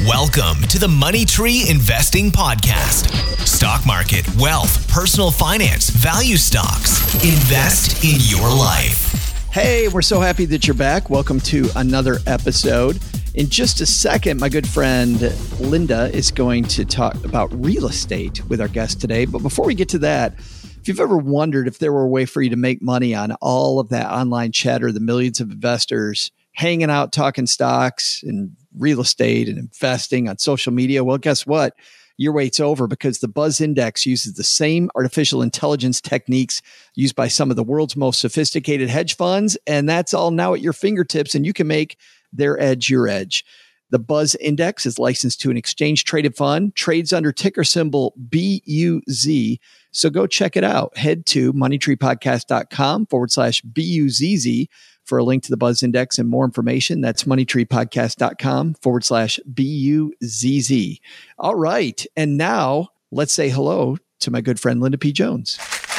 Welcome to the Money Tree Investing Podcast. Stock market, wealth, personal finance, value stocks. Invest in your life. Hey, we're so happy that you're back. Welcome to another episode. In just a second, my good friend Linda is going to talk about real estate with our guest today. But before we get to that, if you've ever wondered if there were a way for you to make money on all of that online chatter, the millions of investors hanging out, talking stocks and real estate and investing on social media, well, guess what? Your wait's over, because the Buzz Index uses the same artificial intelligence techniques used by some of the world's most sophisticated hedge funds. And that's all now at your fingertips, and you can make their edge your edge. The Buzz Index is licensed to an exchange-traded fund, trades under ticker symbol BUZ. So go check it out. Head to moneytreepodcast.com/BUZZ for a link to the Buzz Index and more information. That's moneytreepodcast.com/BUZZ. All right. And now let's say hello to my good friend, Linda P. Jones.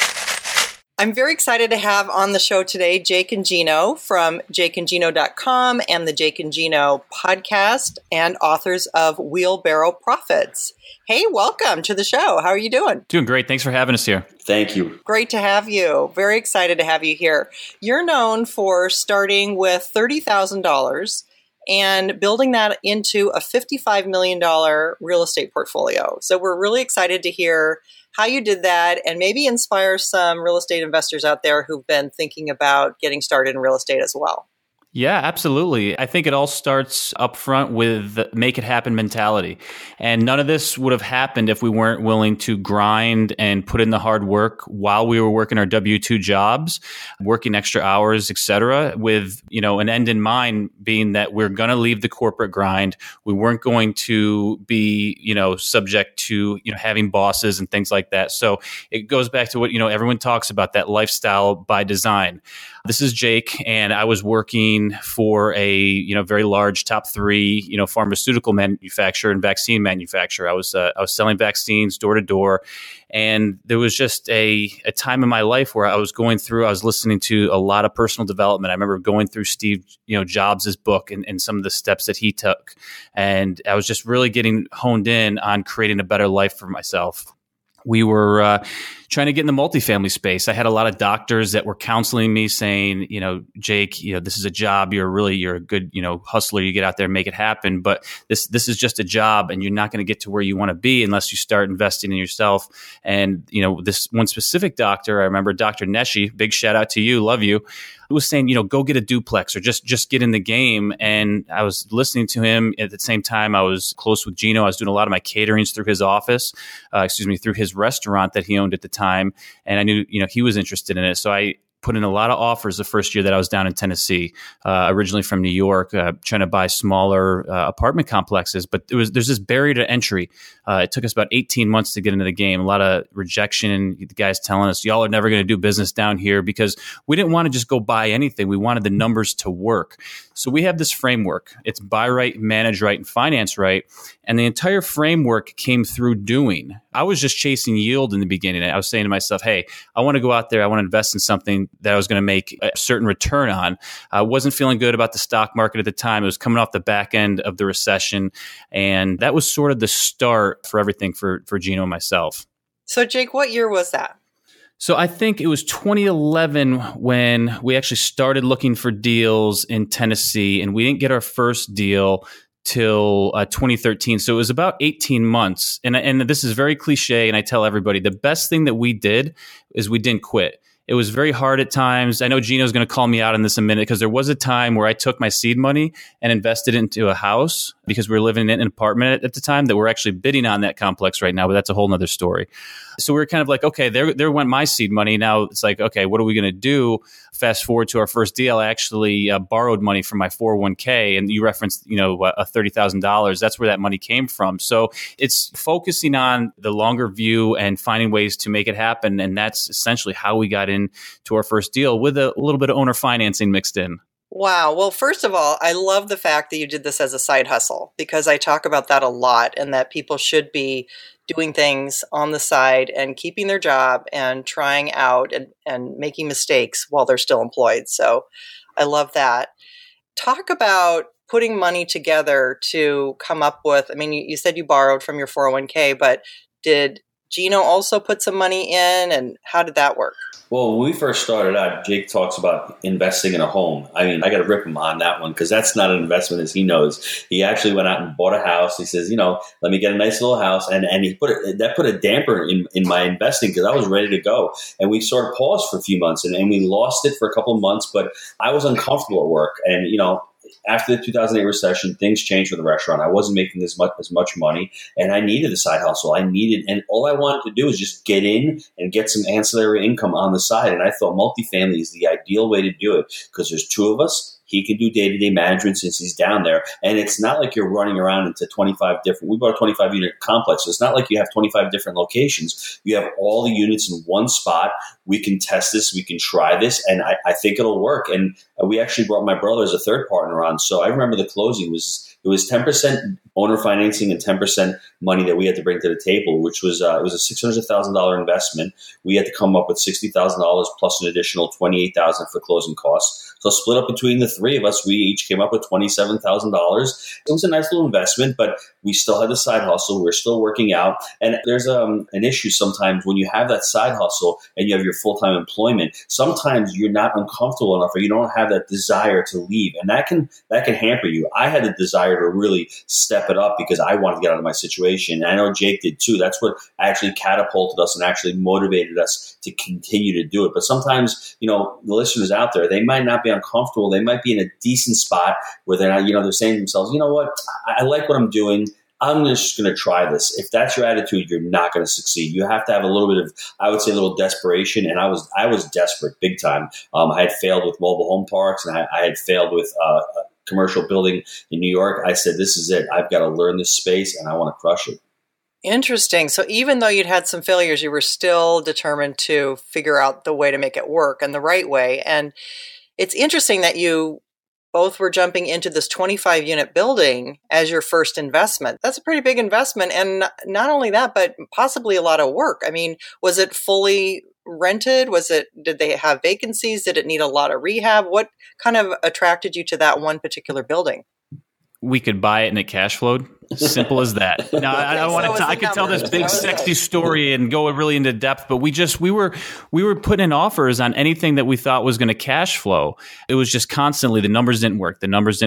I'm very excited to have on the show today Jake and Gino from jakeandgino.com and the Jake and Gino podcast, and authors of Wheelbarrow Profits. Hey, welcome to the show. How are you doing? Doing great. Thanks for having us here. Thank you. Great to have you. Very excited to have you here. You're known for starting with $30,000 and building that into a $55 million real estate portfolio. So we're really excited to hear how you did that and maybe inspire some real estate investors out there who've been thinking about getting started in real estate as well. Yeah, absolutely. I think it all starts up front with the make it happen mentality. And none of this would have happened if we weren't willing to grind and put in the hard work while we were working our W-2 jobs, working extra hours, et cetera, with, an end in mind being that we're going to leave the corporate grind. We weren't going to be, subject to, having bosses and things like that. So it goes back to what, everyone talks about, that lifestyle by design. This is Jake, and I was working for a very large top 3 pharmaceutical manufacturer and vaccine manufacturer. I was selling vaccines door to door, and there was just a time in my life where I was listening to a lot of personal development. I remember going through Steve Jobs' book and some of the steps that he took, and I was just really getting honed in on creating a better life for myself. We were trying to get in the multifamily space. I had a lot of doctors that were counseling me saying, Jake, this is a job. You're a good, hustler. You get out there and make it happen. But this is just a job, and you're not going to get to where you want to be unless you start investing in yourself. And, this one specific doctor, I remember Dr. Neshi, big shout out to you, love you, who was saying, go get a duplex or just get in the game. And I was listening to him. At the same time, I was close with Gino. I was doing a lot of my caterings through his office, through his restaurant that he owned at the time. And I knew, he was interested in it. So I put in a lot of offers the first year that I was down in Tennessee, originally from New York, trying to buy smaller apartment complexes. But there's this barrier to entry. It took us about 18 months to get into the game. A lot of rejection. The guys telling us, y'all are never going to do business down here, because we didn't want to just go buy anything. We wanted the numbers to work. So we have this framework. It's buy right, manage right, and finance right. And the entire framework came through doing. I was just chasing yield in the beginning. I was saying to myself, hey, I want to go out there. I want to invest in something that I was going to make a certain return on. I wasn't feeling good about the stock market at the time. It was coming off the back end of the recession. And that was sort of the start for everything for Gino and myself. So Jake, what year was that? So I think it was 2011 when we actually started looking for deals in Tennessee, and we didn't get our first deal till 2013. So it was about 18 months. And this is very cliche, and I tell everybody, the best thing that we did is we didn't quit. It was very hard at times. I know Gino's going to call me out on this in a minute, because there was a time where I took my seed money and invested it into a house, because we were living in an apartment at the time that we're actually bidding on that complex right now, but that's a whole nother story. So we were kind of like, okay, there went my seed money. Now it's like, okay, what are we going to do? Fast forward to our first deal. I actually borrowed money from my 401k, and you referenced, $30,000. That's where that money came from. So it's focusing on the longer view and finding ways to make it happen. And that's essentially how we got into our first deal, with a little bit of owner financing mixed in. Wow. Well, first of all, I love the fact that you did this as a side hustle, because I talk about that a lot, and that people should be doing things on the side and keeping their job and trying out and making mistakes while they're still employed. So I love that. Talk about putting money together to come up with, I mean, you said you borrowed from your 401k, but did Gino also put some money in, and how did that work? Well, when we first started out, Jake talks about investing in a home. I mean, I got to rip him on that one because that's not an investment, as he knows. He actually went out and bought a house. He says, let me get a nice little house. And he put a damper in my investing because I was ready to go. And we sort of paused for a few months and we lost it for a couple of months, but I was uncomfortable at work. And, after the 2008 recession, things changed with the restaurant. I wasn't making as much money, and I needed a side hustle. And all I wanted to do was just get in and get some ancillary income on the side. And I thought multifamily is the ideal way to do it because there's two of us. He can do day-to-day management since he's down there. And it's not like you're running around into 25 different – we bought a 25-unit complex. So it's not like you have 25 different locations. You have all the units in one spot. We can test this. We can try this. And I think it'll work. And we actually brought my brother as a third partner on. So I remember the closing it was 10% owner financing and 10% money that we had to bring to the table, which was it was a $600,000 investment. We had to come up with $60,000 plus an additional $28,000 for closing costs. So split up between the three of us, we each came up with $27,000. It was a nice little investment, but we still had the side hustle. We're still working out. And there's an issue sometimes when you have that side hustle and you have your full-time employment. Sometimes you're not uncomfortable enough or you don't have that desire to leave. And that can hamper you. I had the desire to really step it up because I wanted to get out of my situation. And I know Jake did too. That's what actually catapulted us and actually motivated us to continue to do it. But sometimes, the listeners out there, they might not be uncomfortable. They might be in a decent spot where they're not, they're saying to themselves, you know what, I like what I'm doing. I'm just going to try this. If that's your attitude, you're not going to succeed. You have to have a little bit of, I would say, a little desperation. And I was desperate, big time. I had failed with mobile home parks, and I had failed with a commercial building in New York. I said, this is it. I've got to learn this space, and I want to crush it. Interesting. So even though you'd had some failures, you were still determined to figure out the way to make it work and the right way. And it's interesting that you both were jumping into this 25-unit building as your first investment. That's a pretty big investment. And not only that, but possibly a lot of work. I mean, was it fully rented? Did they have vacancies? Did it need a lot of rehab? What kind of attracted you to that one particular building? We could buy it and it cash flowed. Simple as that. Now, I could tell this big, sexy story and go really into depth, but we were putting in offers on anything that we thought was going to cash flow. It was just constantly the numbers didn't work,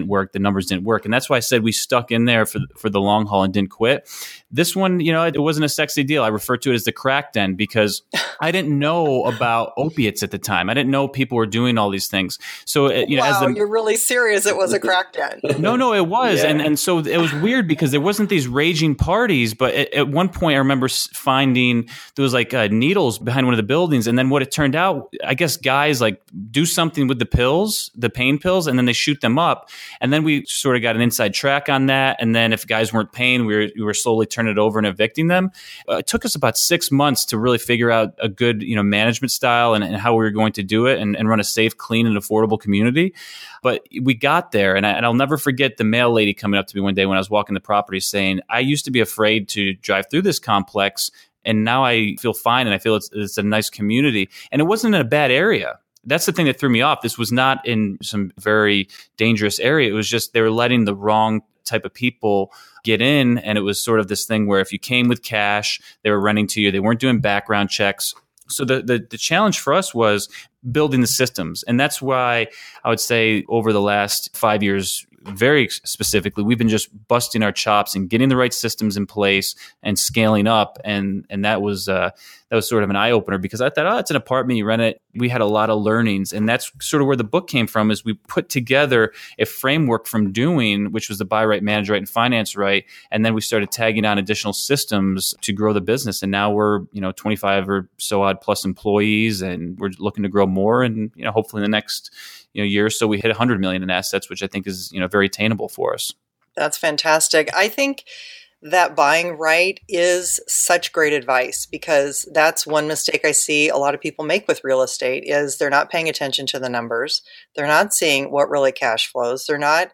and that's why I said we stuck in there for the long haul and didn't quit. This one, it wasn't a sexy deal. I refer to it as the crack den because I didn't know about opiates at the time. I didn't know people were doing all these things. So wow, you're really serious. It was a crack den. No, it was, yeah. and so it was weird because there wasn't these raging parties, but at one point I remember finding there was like needles behind one of the buildings, and then what it turned out, I guess guys like do something with the pain pills, and then they shoot them up, and then we sort of got an inside track on that, and then if guys weren't paying, we were slowly turning it over and evicting them. It took us about 6 months to really figure out a good management style and how we were going to do it and run a safe, clean, and affordable community. But we got there, and I'll never forget the mail lady coming up to me one day when I was walking the property saying, I used to be afraid to drive through this complex, and now I feel fine, and I feel it's a nice community. And it wasn't in a bad area. That's the thing that threw me off. This was not in some very dangerous area. It was just they were letting the wrong type of people get in, and it was sort of this thing where if you came with cash, they were renting to you. They weren't doing background checks. So the challenge for us was building the systems. And that's why I would say over the last 5 years, very specifically, we've been just busting our chops and getting the right systems in place and scaling up. And that was sort of an eye opener because I thought, it's an apartment, you rent it. We had a lot of learnings, and that's sort of where the book came from. Is we put together a framework from doing, which was the buy right, manage right, and finance right, and then we started tagging on additional systems to grow the business. And now we're 25 or so odd plus employees, and we're looking to grow more. And hopefully in the next year or so we hit $100 million in assets, which I think is very attainable for us. That's fantastic. I think that buying right is such great advice because that's one mistake I see a lot of people make with real estate is they're not paying attention to the numbers. They're not seeing what really cash flows. They're not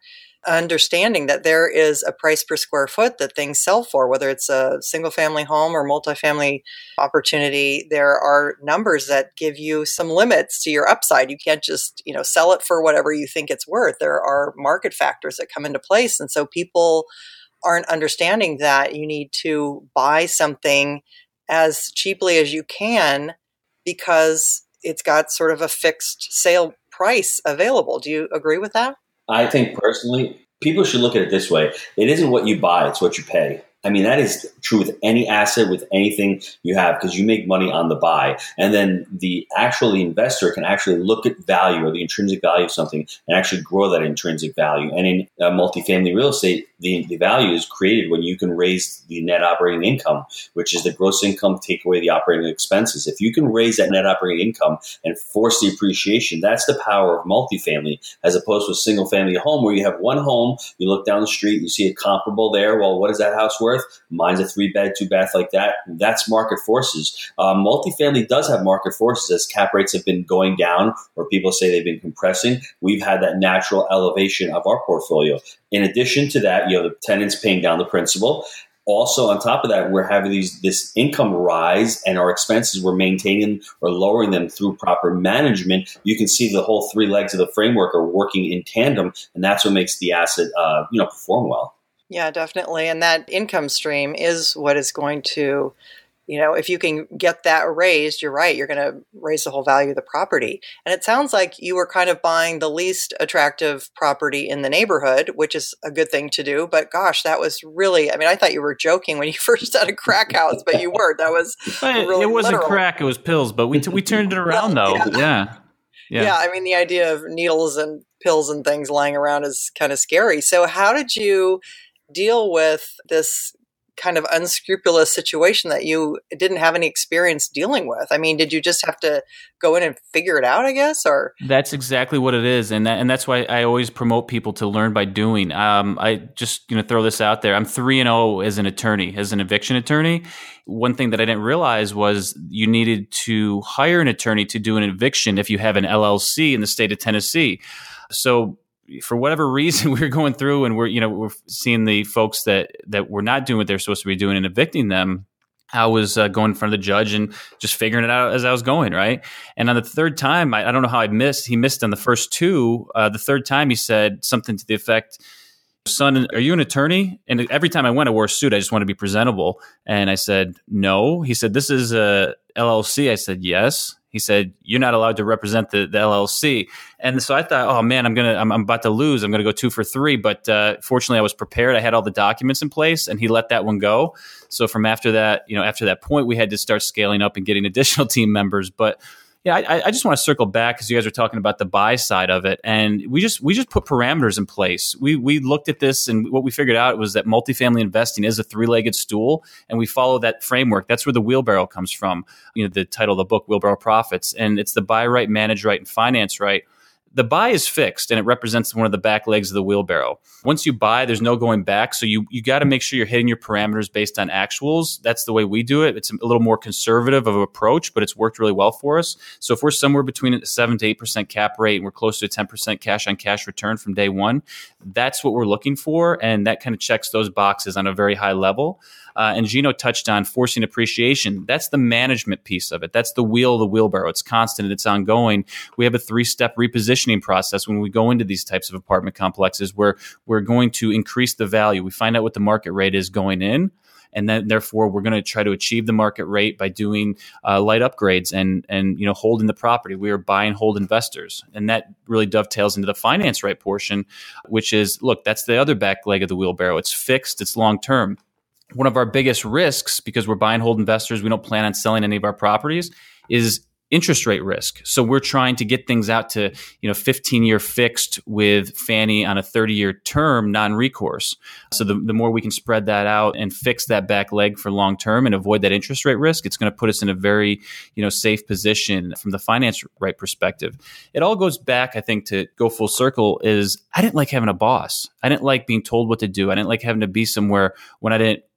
understanding that there is a price per square foot that things sell for, whether it's a single family home or multifamily opportunity. There are numbers that give you some limits to your upside. You can't just, sell it for whatever you think it's worth. There are market factors that come into place. And so people aren't understanding that you need to buy something as cheaply as you can because it's got sort of a fixed sale price available. Do you agree with that? I think personally, people should look at it this way. It isn't what you buy, it's what you pay. I mean, that is true with any asset, with anything you have, because you make money on the buy. And then the investor can actually look at value or the intrinsic value of something and actually grow that intrinsic value. And in multifamily real estate, the value is created when you can raise the net operating income, which is the gross income, take away the operating expenses. If you can raise that net operating income and force the appreciation, that's the power of multifamily, as opposed to a single family home where you have one home, you look down the street, you see a comparable there. Well, what is that house worth? Mine's a 3-bed, 2-bath like that. That's market forces. Multifamily does have market forces as cap rates have been going down, or people say they've been compressing. We've had that natural elevation of our portfolio. In addition to that, the tenants paying down the principal. Also, on top of that, we're having this income rise, and our expenses, we're maintaining or lowering them through proper management. You can see the whole 3 legs of the framework are working in tandem, and that's what makes the asset, perform well. Yeah, definitely. And that income stream is what is going to, if you can get that raised, you're right, you're going to raise the whole value of the property. And it sounds like you were kind of buying the least attractive property in the neighborhood, which is a good thing to do. But gosh, that was really, I thought you were joking when you first said a crack house, but you weren't. That was really it wasn't literal. Crack, it was pills, but we turned it around though. Yeah. Yeah, the idea of needles and pills and things lying around is kind of scary. So how did you deal with this kind of unscrupulous situation that you didn't have any experience dealing with? Did you just have to go in and figure it out, I guess? Or that's exactly what it is, and that's why I always promote people to learn by doing. I just throw this out there. I'm 3-0 as an attorney, as an eviction attorney. One thing that I didn't realize was you needed to hire an attorney to do an eviction if you have an LLC in the state of Tennessee. So for whatever reason, we were going through and we're seeing the folks that were not doing what they're supposed to be doing and evicting them. I was going in front of the judge and just figuring it out as I was going, right? And on the third time, I don't know how he missed on the first 2. The third time he said something to the effect, "Son, are you an attorney?" And every time I went, I wore a suit. I just wanted to be presentable. And I said, "No." He said, "This is a LLC." I said, "Yes." He said, "You're not allowed to represent the LLC." And so I thought, oh man, I'm about to lose. I'm going to go 2 for 3. But fortunately, I was prepared. I had all the documents in place, and he let that one go. So from after that point, we had to start scaling up and getting additional team members. But yeah, I just want to circle back because you guys are talking about the buy side of it, and we just put parameters in place. We looked at this, and what we figured out was that multifamily investing is a 3-legged stool, and we follow that framework. That's where the wheelbarrow comes from. The title of the book, Wheelbarrow Profits, and it's the buy right, manage right, and finance right. The buy is fixed, and it represents one of the back legs of the wheelbarrow. Once you buy, there's no going back. So you got to make sure you're hitting your parameters based on actuals. That's the way we do it. It's a little more conservative of an approach, but it's worked really well for us. So if we're somewhere between a 7 to 8% cap rate and we're close to a 10% cash on cash return from day one, that's what we're looking for. And that kind of checks those boxes on a very high level. And Gino touched on forcing appreciation. That's the management piece of it. That's the wheel of the wheelbarrow. It's constant. It's ongoing. We have a 3-step repositioning process when we go into these types of apartment complexes where we're going to increase the value. We find out what the market rate is going in. And then, therefore, we're going to try to achieve the market rate by doing light upgrades and holding the property. We are buy and hold investors, and that really dovetails into the finance right portion, which is, look, that's the other back leg of the wheelbarrow. It's fixed. It's long term. One of our biggest risks, because we're buy and hold investors, we don't plan on selling any of our properties, is interest rate risk. So we're trying to get things out to 15-year fixed with Fannie on a 30-year term, non-recourse. So the more we can spread that out and fix that back leg for long term and avoid that interest rate risk, it's going to put us in a very safe position from the finance right perspective. It all goes back, I think, to go full circle is I didn't like having a boss. I didn't like being told what to do. I didn't like having to be somewhere when I didn't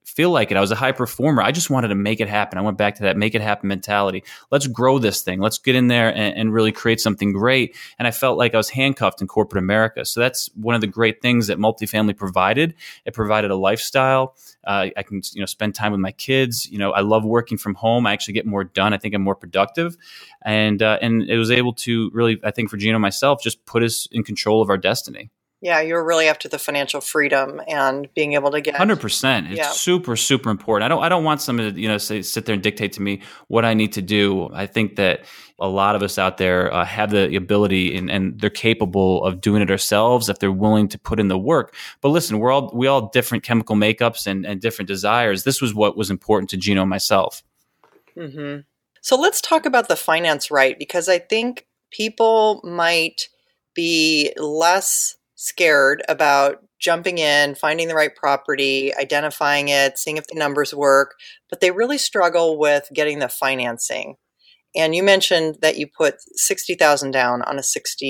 feel like it. I was a high performer. I just wanted to make it happen. I went back to that make it happen mentality. Let's grow this thing. Let's get in there and really create something great. And I felt like I was handcuffed in corporate America. So that's one of the great things that multifamily provided. It provided a lifestyle. I can spend time with my kids. I love working from home. I actually get more done. I think I'm more productive. And it was able to really, I think for Gino and myself, just put us in control of our destiny. Yeah, you're really after the financial freedom and being able to get 100%. It's super, super important. I don't want someone to sit there and dictate to me what I need to do. I think that a lot of us out there have the ability and they're capable of doing it ourselves if they're willing to put in the work. But listen, we all different chemical makeups and different desires. This was what was important to Gino and myself. Mm-hmm. So let's talk about the finance right, because I think people might be less scared about jumping in, finding the right property, identifying it, seeing if the numbers work, but they really struggle with getting the financing. And you mentioned that you put $60,000 down on a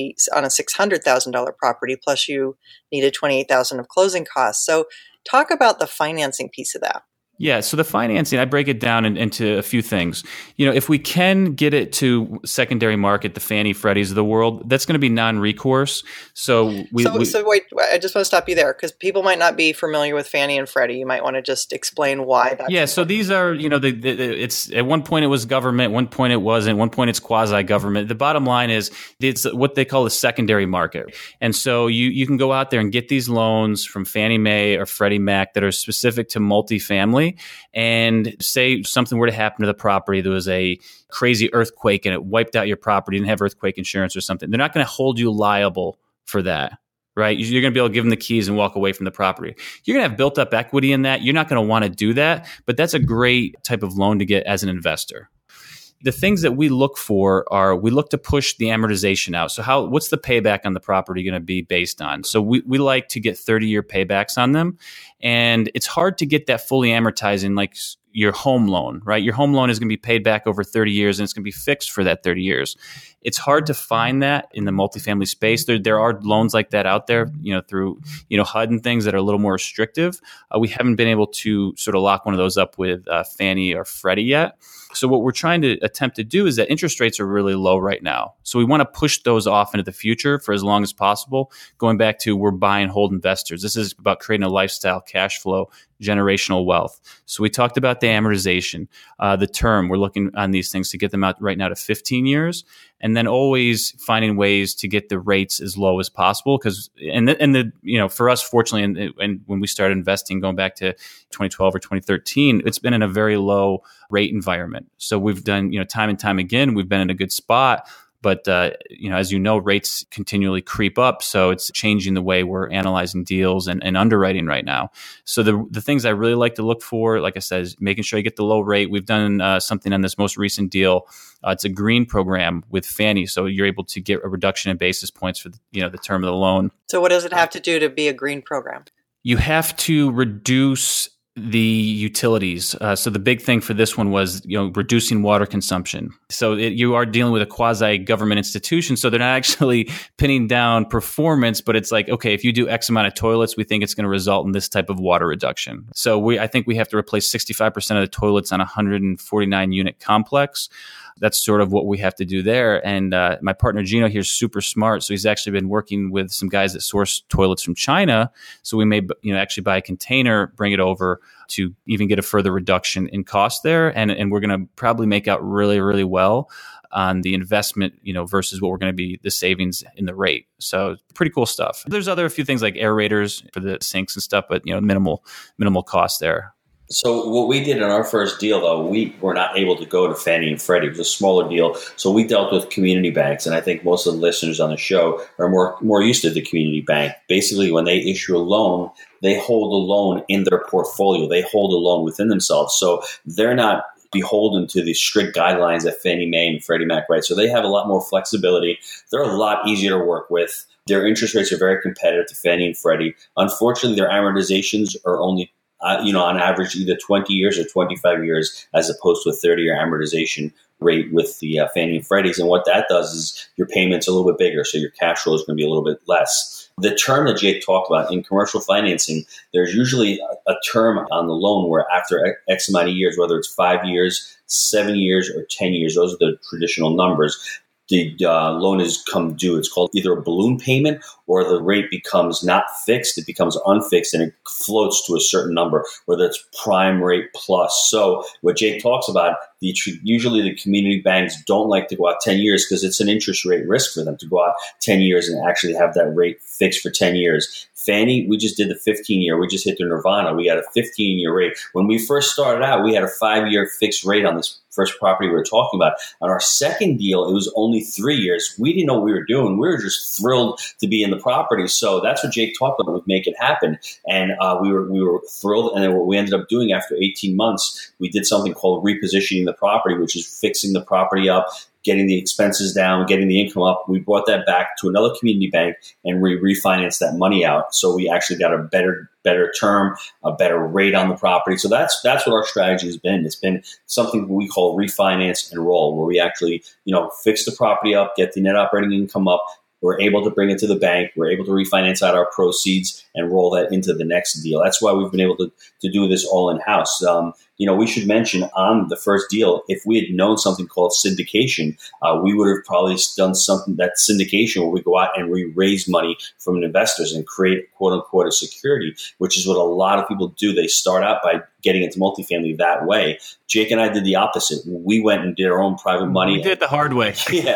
$600,000 property, plus you needed $28,000 of closing costs. So talk about the financing piece of that. Yeah, so the financing, I break it down into a few things. If we can get it to secondary market, the Fannie Freddies of the world, that's going to be non-recourse. So wait, I just want to stop you there because people might not be familiar with Fannie and Freddie. You might want to just explain why that's important. So these are, it's at one point it was government, one point it wasn't, one point it's quasi-government. The bottom line is it's what they call the secondary market. And so you can go out there and get these loans from Fannie Mae or Freddie Mac that are specific to multifamily. And say something were to happen to the property, there was a crazy earthquake and it wiped out your property, didn't have earthquake insurance or something. They're not going to hold you liable for that, right? You're going to be able to give them the keys and walk away from the property. You're going to have built up equity in that. You're not going to want to do that, but that's a great type of loan to get as an investor. The things that we look for are we look to push the amortization out. So what's the payback on the property going to be based on? So we like to get 30-year paybacks on them. And it's hard to get that fully amortizing like your home loan, right? Your home loan is going to be paid back over 30 years and it's going to be fixed for that 30 years. It's hard to find that in the multifamily space. There are loans like that out there, through, HUD and things that are a little more restrictive. We haven't been able to sort of lock one of those up with Fannie or Freddie yet. So what we're trying to attempt to do is that interest rates are really low right now. So we want to push those off into the future for as long as possible. Going back to we're buy and hold investors. This is about creating a lifestyle, cash flow, generational wealth. So we talked about the amortization, the term. We're looking on these things to get them out right now to 15 years. And then always finding ways to get the rates as low as possible. Because for us, fortunately, and when we started investing, going back to 2012 or 2013, it's been in a very low rate environment. So we've done, time and time again, we've been in a good spot. But, as rates continually creep up. So it's changing the way we're analyzing deals and underwriting right now. So the things I really like to look for, like I said, is making sure you get the low rate. We've done something on this most recent deal. It's a green program with Fannie. So you're able to get a reduction in basis points for the term of the loan. So what does it have to do to be a green program? You have to reduce the utilities. So the big thing for this one was, reducing water consumption. So you are dealing with a quasi-government institution. So they're not actually pinning down performance, but it's like, okay, if you do X amount of toilets, we think it's going to result in this type of water reduction. So I think we have to replace 65% of the toilets on a 149 unit complex. That's sort of what we have to do there. And my partner Gino here is super smart. So he's actually been working with some guys that source toilets from China. So we may actually buy a container, bring it over to even get a further reduction in cost there. And we're going to probably make out really, really well on the investment, versus what we're going to be the savings in the rate. So pretty cool stuff. There's a few things like aerators for the sinks and stuff, but minimal cost there. So what we did in our first deal, though, we were not able to go to Fannie and Freddie. It was a smaller deal. So we dealt with community banks. And I think most of the listeners on the show are more used to the community bank. Basically, when they issue a loan, they hold the loan in their portfolio. They hold the loan within themselves. So they're not beholden to the strict guidelines that Fannie Mae and Freddie Mac write. So they have a lot more flexibility. They're a lot easier to work with. Their interest rates are very competitive to Fannie and Freddie. Unfortunately, their amortizations are only on average, either 20 years or 25 years, as opposed to a 30-year amortization rate with the Fannie and Freddies. And what that does is your payment's a little bit bigger, so your cash flow is going to be a little bit less. The term that Jake talked about in commercial financing, there's usually a term on the loan where after X amount of years, whether it's 5 years, 7 years, or 10 years, those are the traditional numbers, the loan has come due. It's called either a balloon payment or the rate becomes not fixed. It becomes unfixed and it floats to a certain number, whether it's prime rate plus. So what Jake talks about, usually the community banks don't like to go out 10 years because it's an interest rate risk for them to go out 10 years and actually have that rate fixed for 10 years. Fannie, we just did the 15-year. We just hit the nirvana. We got a 15-year rate. When we first started out, we had a 5-year fixed rate on this first property we were talking about. On our second deal, it was only 3 years. We didn't know what we were doing. We were just thrilled to be in the property. So that's what Jake talked about with Make It Happen. And we were thrilled. And then what we ended up doing after 18 months, we did something called repositioning the property, which is fixing the property up, getting the expenses down, getting the income up. We brought that back to another community bank and we refinanced that money out. So we actually got a better term, a better rate on the property. So that's what our strategy has been. It's been something we call refinance and roll, where we actually, fix the property up, get the net operating income up. We're able to bring it to the bank. We're able to refinance out our proceeds and roll that into the next deal. That's why we've been able to do this all in-house. We should mention on the first deal, if we had known something called syndication, we would have probably done something, that syndication where we go out and we raise money from investors and create, quote unquote, a security, which is what a lot of people do. They start out by getting into multifamily that way. Jake and I did the opposite. We went and did our own private money. We did it the hard way.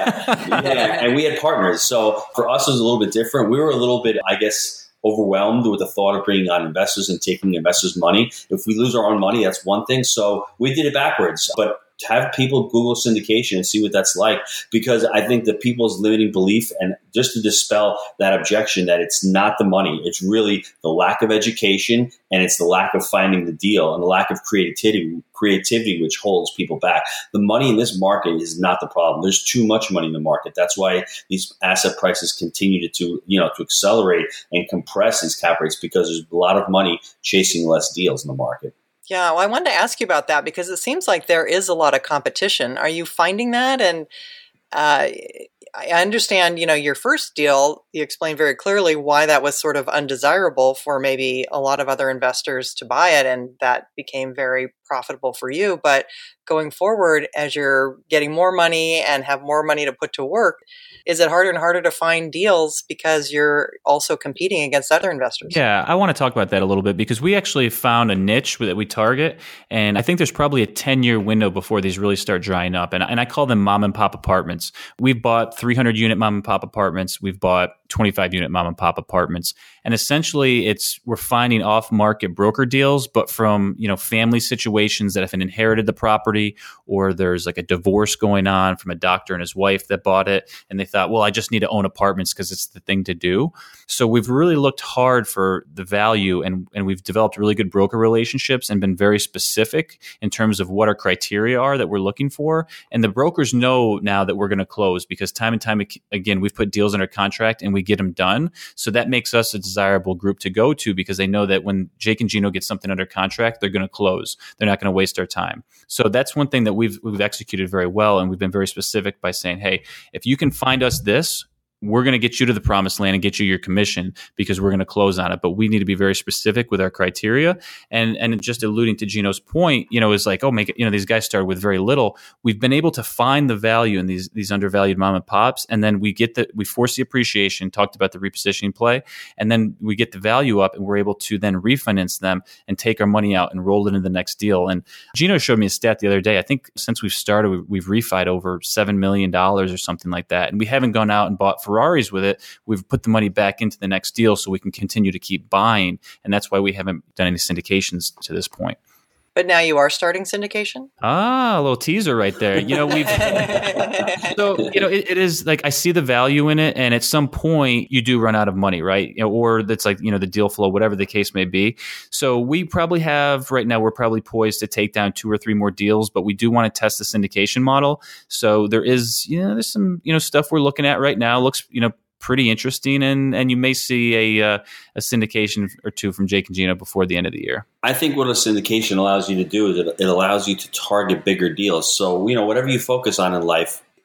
Yeah. And we had partners. So for us, it was a little bit different. We were a little bit, I guess, overwhelmed with the thought of bringing on investors and taking investors' money. If we lose our own money, that's one thing. So we did it backwards. But have people Google syndication and see what that's like, because I think that people's limiting belief, and just to dispel that objection that it's not the money, it's really the lack of education and it's the lack of finding the deal and the lack of creativity which holds people back. The money in this market is not the problem. There's too much money in the market. That's why these asset prices continue to accelerate and compress these cap rates, because there's a lot of money chasing less deals in the market. Yeah, well, I wanted to ask you about that because it seems like there is a lot of competition. Are you finding that? And I understand, your first deal, you explained very clearly why that was sort of undesirable for maybe a lot of other investors to buy it, and that became very profitable for you. But going forward, as you're getting more money and have more money to put to work, is it harder and harder to find deals because you're also competing against other investors? Yeah, I want to talk about that a little bit, because we actually found a niche that we target. And I think there's probably a 10-year window before these really start drying up. And I call them mom and pop apartments. We've bought 300 unit mom and pop apartments. We've bought 25 unit mom and pop apartments. And essentially we're finding off market broker deals, but from, family situations that have inherited the property, or there's like a divorce going on from a doctor and his wife that bought it. And they thought, well, I just need to own apartments because it's the thing to do. So we've really looked hard for the value, and we've developed really good broker relationships and been very specific in terms of what our criteria are that we're looking for. And the brokers know now that we're going to close, because time and time again, we've put deals under contract and we get them done. So that makes us a desirable group to go to, because they know that when Jake and Gino get something under contract, they're going to close. They're not going to waste our time. So that's one thing that we've executed very well. And we've been very specific by saying, hey, if you can find us this, we're going to get you to the promised land and get you your commission, because we're going to close on it. But we need to be very specific with our criteria. And just alluding to Gino's point, is like, these guys started with very little. We've been able to find the value in these undervalued mom and pops. And then we force the appreciation, talked about the repositioning play. And then we get the value up, and we're able to then refinance them and take our money out and roll it into the next deal. And Gino showed me a stat the other day. I think since we've started, we've refied over $7 million or something like that. And we haven't gone out and bought Ferraris with it. We've put the money back into the next deal so we can continue to keep buying. And that's why we haven't done any syndications to this point. But now you are starting syndication? A little teaser right there. It is like, I see the value in it. And at some point you do run out of money, right? Or that's like, the deal flow, whatever the case may be. So we probably have right now, we're probably poised to take down 2 or 3 more deals, but we do want to test the syndication model. So there is, there's some, stuff we're looking at right now. Looks, pretty interesting, and you may see a syndication or 2 from Jake and Gino before the end of the year. I think what a syndication allows you to do is it allows you to target bigger deals. So, whatever you focus on in life,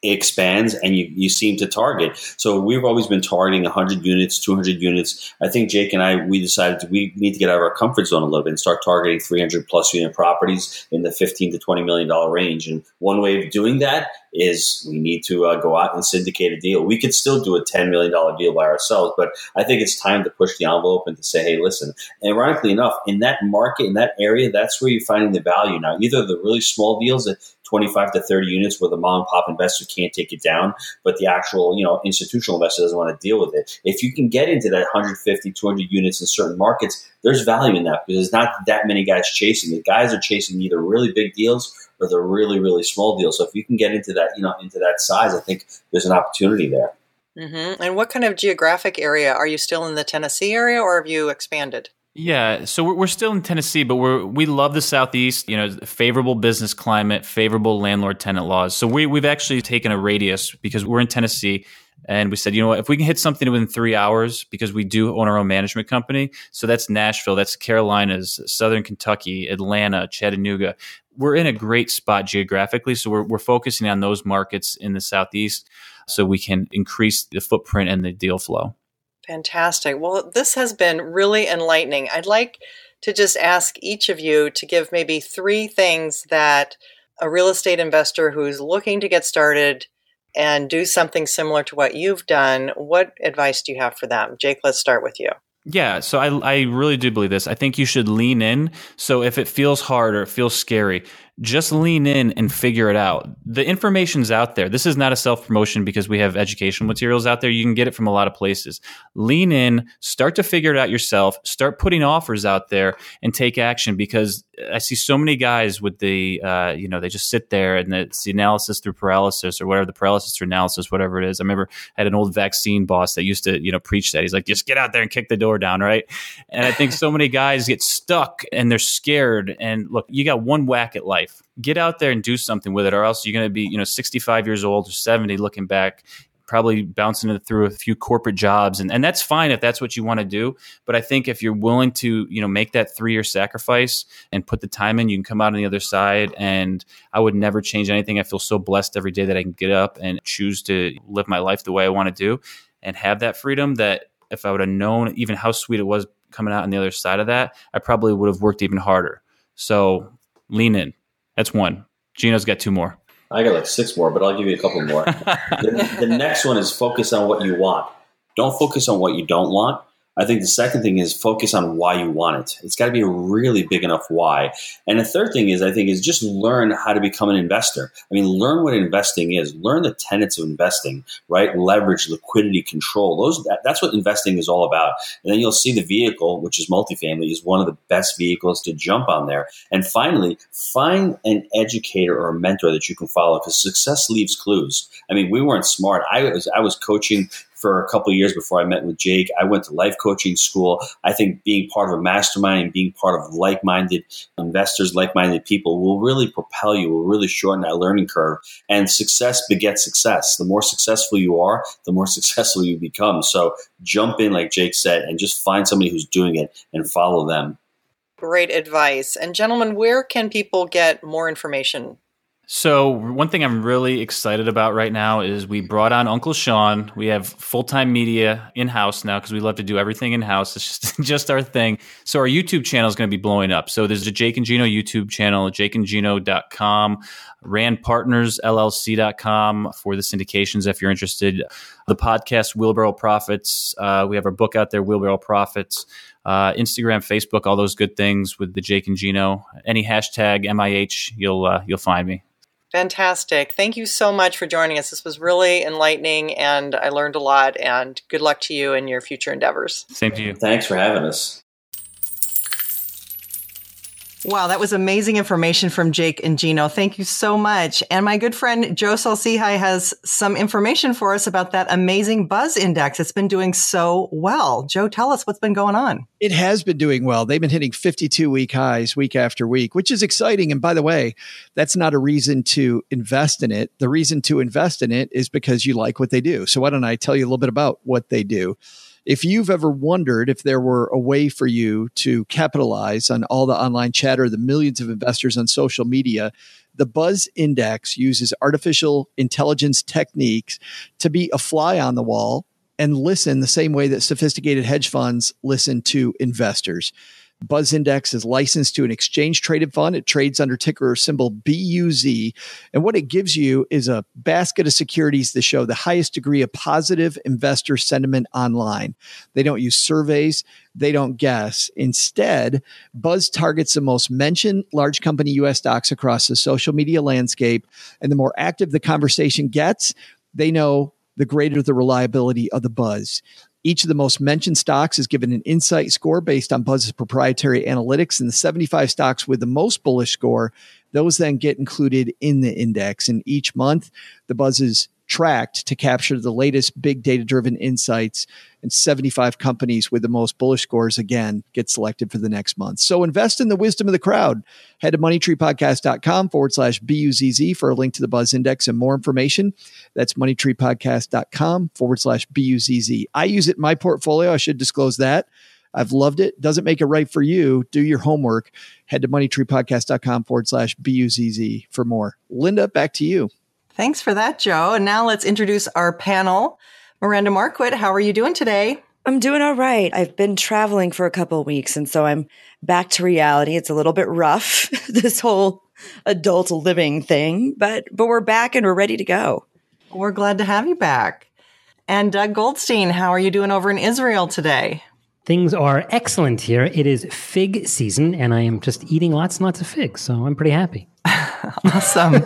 expands and you seem to target. So we've always been targeting 100 units, 200 units. I think Jake and I, we decided we need to get out of our comfort zone a little bit and start targeting 300 plus unit properties in the $15 to $20 million range. And one way of doing that is we need to go out and syndicate a deal. We could still do a $10 million deal by ourselves, but I think it's time to push the envelope and to say, hey, listen, and ironically enough, in that market, in that area, that's where you're finding the value now. Either the really small deals at 25 to 30 units where the mom and pop investor can't take it down, but the actual, institutional investor doesn't want to deal with it. If you can get into that 150, 200 units in certain markets, there's value in that because there's not that many guys chasing. The guys are chasing either really big deals or the really, really small deals. So if you can get into that, into that size, I think there's an opportunity there. Mm-hmm. And what kind of geographic area? Are you still in the Tennessee area or have you expanded? Yeah, so we're still in Tennessee, but we love the Southeast. Favorable business climate, favorable landlord-tenant laws. So we've actually taken a radius because we're in Tennessee, and we said, if we can hit something within 3 hours, because we do own our own management company. So that's Nashville, that's Carolinas, Southern Kentucky, Atlanta, Chattanooga. We're in a great spot geographically, so we're focusing on those markets in the Southeast, so we can increase the footprint and the deal flow. Fantastic. Well, this has been really enlightening. I'd like to just ask each of you to give maybe 3 things that a real estate investor who's looking to get started and do something similar to what you've done, what advice do you have for them? Jake, let's start with you. Yeah, so I really do believe this. I think you should lean in. So if it feels hard or it feels scary, just lean in and figure it out. The information's out there. This is not a self-promotion because we have educational materials out there. You can get it from a lot of places. Lean in, start to figure it out yourself, start putting offers out there and take action, because I see so many guys with the, they just sit there and it's the analysis through paralysis or whatever, the paralysis through analysis, whatever it is. I remember I had an old vaccine boss that used to, preach that. He's like, just get out there and kick the door down, right? And I think so many guys get stuck and they're scared. And look, you got one whack at life. Get out there and do something with it, or else you're going to be, 65 years old or 70 looking back, probably bouncing through a few corporate jobs. And that's fine if that's what you want to do. But I think if you're willing to, make that 3-year sacrifice and put the time in, you can come out on the other side. And I would never change anything. I feel so blessed every day that I can get up and choose to live my life the way I want to do and have that freedom, that if I would have known even how sweet it was coming out on the other side of that, I probably would have worked even harder. So lean in. That's 1. Gino's got 2 more. I got like 6 more, but I'll give you a couple more. The next one is focus on what you want. Don't focus on what you don't want. I think the second thing is focus on why you want it. It's got to be a really big enough why. And the third thing is, I think, is just learn how to become an investor. I mean, learn what investing is. Learn the tenets of investing, right? Leverage, liquidity, control. That's what investing is all about. And then you'll see the vehicle, which is multifamily, is one of the best vehicles to jump on there. And finally, find an educator or a mentor that you can follow, because success leaves clues. I mean, we weren't smart. I was coaching for a couple of years before I met with Jake. I went to life coaching school. I think being part of a mastermind and being part of like-minded investors, like-minded people will really propel you, will really shorten that learning curve. And success begets success. The more successful you are, the more successful you become. So jump in, like Jake said, and just find somebody who's doing it and follow them. Great advice. And gentlemen, where can people get more information? So one thing I'm really excited about right now is we brought on Uncle Sean. We have full-time media in-house now because we love to do everything in-house. It's just our thing. So our YouTube channel is going to be blowing up. So there's a Jake and Gino YouTube channel, jakeandgino.com, randpartnersllc.com for the syndications if you're interested. The podcast, Wheelbarrow Profits. We have our book out there, Wheelbarrow Profits. Instagram, Facebook, all those good things with the Jake and Gino. Any hashtag MIH, you'll find me. Fantastic. Thank you so much for joining us. This was really enlightening and I learned a lot, and good luck to you in your future endeavors. Same to you. Thanks for having us. Wow, that was amazing information from Jake and Gino. Thank you so much. And my good friend Joe Saul-Sehy has some information for us about that amazing Buzz Index. It's been doing so well. Joe, tell us what's been going on. It has been doing well. They've been hitting 52-week highs week after week, which is exciting. And by the way, that's not a reason to invest in it. The reason to invest in it is because you like what they do. So why don't I tell you a little bit about what they do? If you've ever wondered if there were a way for you to capitalize on all the online chatter, the millions of investors on social media, the Buzz Index uses artificial intelligence techniques to be a fly on the wall and listen the same way that sophisticated hedge funds listen to investors. Buzz Index is licensed to an exchange-traded fund. It trades under ticker symbol BUZ. And what it gives you is a basket of securities that show the highest degree of positive investor sentiment online. They don't use surveys. They don't guess. Instead, Buzz targets the most mentioned large company U.S. stocks across the social media landscape. And the more active the conversation gets, they know the greater the reliability of the buzz. Each of the most mentioned stocks is given an insight score based on Buzz's proprietary analytics, and the 75 stocks with the most bullish score, those then get included in the index. And each month, the Buzz is tracked to capture the latest big data-driven insights, and 75 companies with the most bullish scores, again, get selected for the next month. So invest in the wisdom of the crowd. Head to moneytreepodcast.com/BUZZ for a link to the Buzz Index and more information. That's moneytreepodcast.com/BUZZ. I use it in my portfolio. I should disclose that. I've loved it. Doesn't make it right for you. Do your homework. Head to moneytreepodcast.com/BUZZ for more. Linda, back to you. Thanks for that, Joe. And now let's introduce our panel. Miranda Marquit, how are you doing today? I'm doing all right. I've been traveling for a couple of weeks, and so I'm back to reality. It's a little bit rough, this whole adult living thing, but we're back and we're ready to go. We're glad to have you back. And Doug Goldstein, how are you doing over in Israel today? Things are excellent here. It is fig season, and I am just eating lots and lots of figs, so I'm pretty happy. Awesome.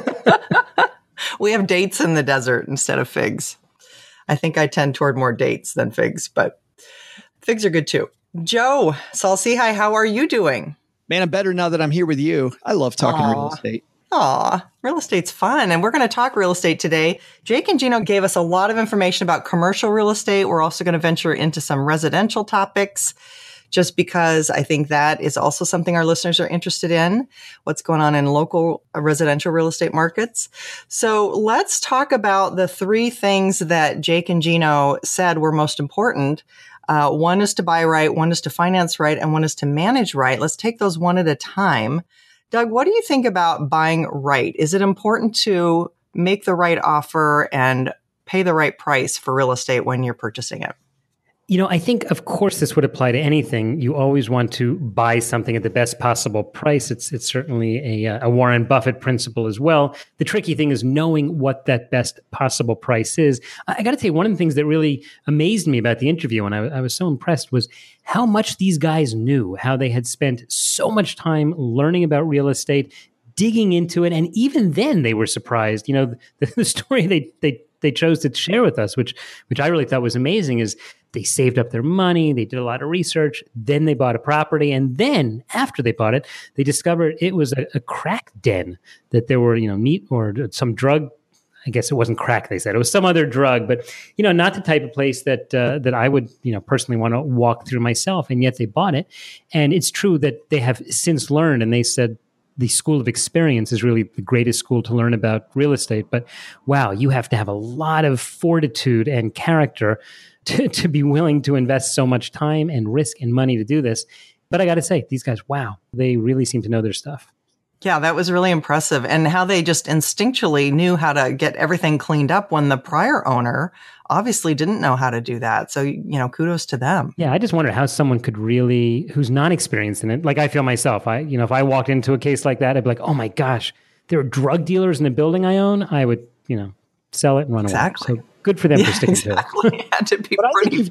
We have dates in the desert instead of figs. I think I tend toward more dates than figs, but figs are good too. Joe Saul-Sehy, how are you doing? Man, I'm better now that I'm here with you. I love talking real estate. Aw, real estate's fun. And we're going to talk real estate today. Jake and Gino gave us a lot of information about commercial real estate. We're also going to venture into some residential topics, just because I think that is also something our listeners are interested in, what's going on in local residential real estate markets. So let's talk about the three things that Jake and Gino said were most important. One is to buy right, one is to finance right, and one is to manage right. Let's take those one at a time. Doug, what do you think about buying right? Is it important to make the right offer and pay the right price for real estate when you're purchasing it? You know, I think, of course, this would apply to anything. You always want to buy something at the best possible price. It's certainly a Warren Buffett principle as well. The tricky thing is knowing what that best possible price is. I got to tell you, one of the things that really amazed me about the interview, and I was so impressed, was how much these guys knew, how they had spent so much time learning about real estate, digging into it, and even then they were surprised. You know, the story they chose to share with us, which I really thought was amazing, is they saved up their money, they did a lot of research, then they bought a property, and then after they bought it, they discovered it was a crack den, that there were, meat or some drug. I guess it wasn't crack, they said. It was some other drug, but, not the type of place that I would, personally want to walk through myself, and yet they bought it. And it's true that they have since learned, and they said, the school of experience is really the greatest school to learn about real estate. But wow, you have to have a lot of fortitude and character to be willing to invest so much time and risk and money to do this. But I got to say, these guys, wow, they really seem to know their stuff. Yeah, that was really impressive. And how they just instinctually knew how to get everything cleaned up when the prior owner obviously didn't know how to do that. So, kudos to them. Yeah, I just wonder how someone could really, who's not experienced in it, like I feel myself, if I walked into a case like that, I'd be like, oh my gosh, there are drug dealers in the building I own. I would, sell it and run away. So good for them for sticking to it. Had to be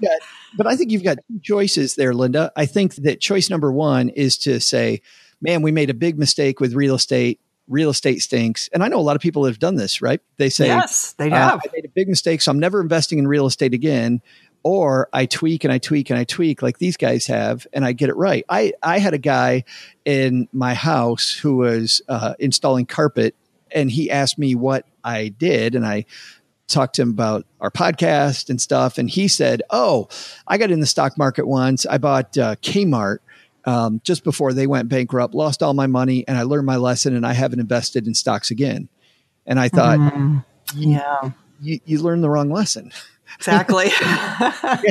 but I think you've got two choices there, Linda. I think that choice number one is to say, man, we made a big mistake with real estate. Real estate stinks. And I know a lot of people have done this, right? They say, yes, they have. I made a big mistake, so I'm never investing in real estate again. Or I tweak and I tweak and I tweak like these guys have, and I get it right. I had a guy in my house who was installing carpet, and he asked me what I did, and I talked to him about our podcast and stuff. And he said, oh, I got in the stock market once. I bought Kmart just before they went bankrupt, lost all my money, and I learned my lesson, and I haven't invested in stocks again. And I thought, you learned the wrong lesson. Exactly. Yeah,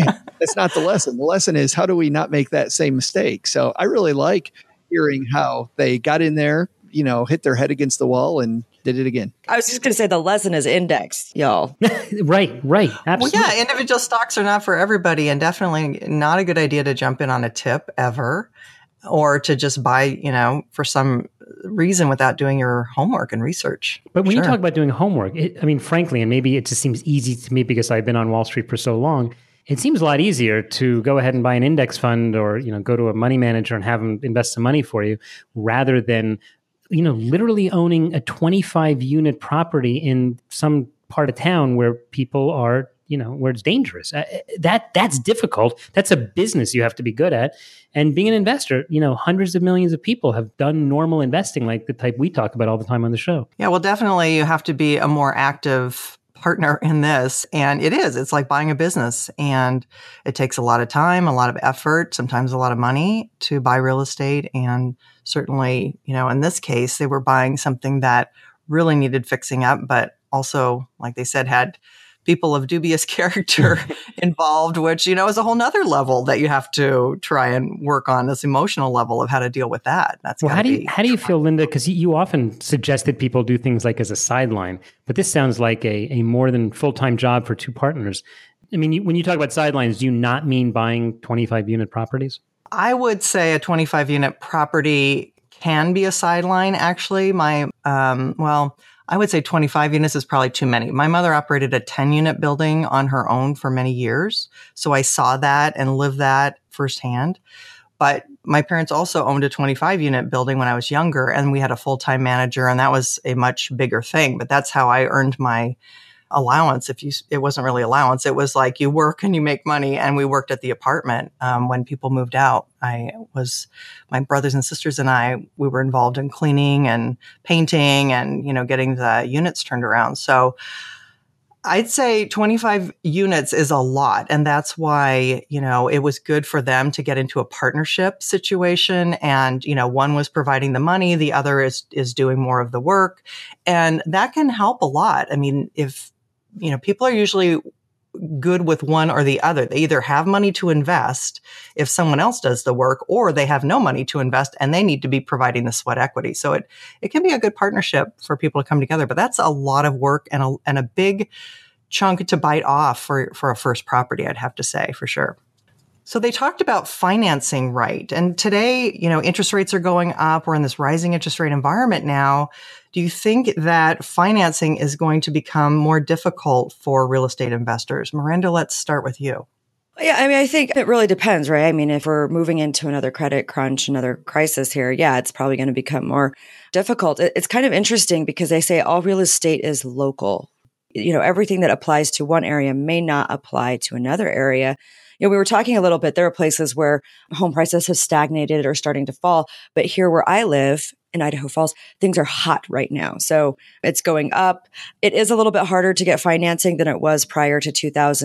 That's not the lesson. The lesson is, how do we not make that same mistake? So I really like hearing how they got in there, hit their head against the wall and did it again. I was just going to say the lesson is indexed, y'all. Right. Absolutely. Well, yeah, individual stocks are not for everybody, and definitely not a good idea to jump in on a tip ever, or to just buy, for some reason without doing your homework and research. But when you talk about doing homework, frankly, and maybe it just seems easy to me because I've been on Wall Street for so long, it seems a lot easier to go ahead and buy an index fund or, go to a money manager and have them invest some money for you rather than, literally owning a 25 unit property in some part of town where people are, where it's dangerous. That's difficult. That's a business you have to be good at. And being an investor, hundreds of millions of people have done normal investing like the type we talk about all the time on the show. Yeah, well, definitely you have to be a more active partner in this. And it's like buying a business, and it takes a lot of time, a lot of effort, sometimes a lot of money to buy real estate. And certainly, in this case, they were buying something that really needed fixing up, but also, like they said, had people of dubious character involved, which, is a whole nother level that you have to try and work on, this emotional level of how to deal with that. How do you feel, Linda? Because you often suggest that people do things like as a sideline, but this sounds like a more than full-time job for two partners. I mean, when you talk about sidelines, do you not mean buying 25 unit properties? I would say a 25 unit property can be a sideline. Actually, I would say 25 units is probably too many. My mother operated a 10-unit building on her own for many years. So I saw that and lived that firsthand. But my parents also owned a 25-unit building when I was younger, and we had a full-time manager, and that was a much bigger thing. But that's how I earned my allowance. It wasn't really allowance. It was like you work and you make money. And we worked at the apartment. When people moved out, my brothers and sisters and we were involved in cleaning and painting and, getting the units turned around. So I'd say 25 units is a lot. And that's why, it was good for them to get into a partnership situation. And, one was providing the money, the other is doing more of the work. And that can help a lot. I mean, if, people are usually good with one or the other. They either have money to invest if someone else does the work, or they have no money to invest and they need to be providing the sweat equity. So it can be a good partnership for people to come together, but that's a lot of work and a big chunk to bite off for a first property, I'd have to say, for sure. So they talked about financing, right? And today, interest rates are going up. We're in this rising interest rate environment now. Do you think that financing is going to become more difficult for real estate investors? Miranda, let's start with you. Yeah, I think it really depends, right? I mean, if we're moving into another credit crunch, another crisis here, yeah, it's probably going to become more difficult. It's kind of interesting because they say all real estate is local. Everything that applies to one area may not apply to another area. We were talking a little bit, there are places where home prices have stagnated or starting to fall. But here where I live in Idaho Falls, things are hot right now. So it's going up. It is a little bit harder to get financing than it was prior to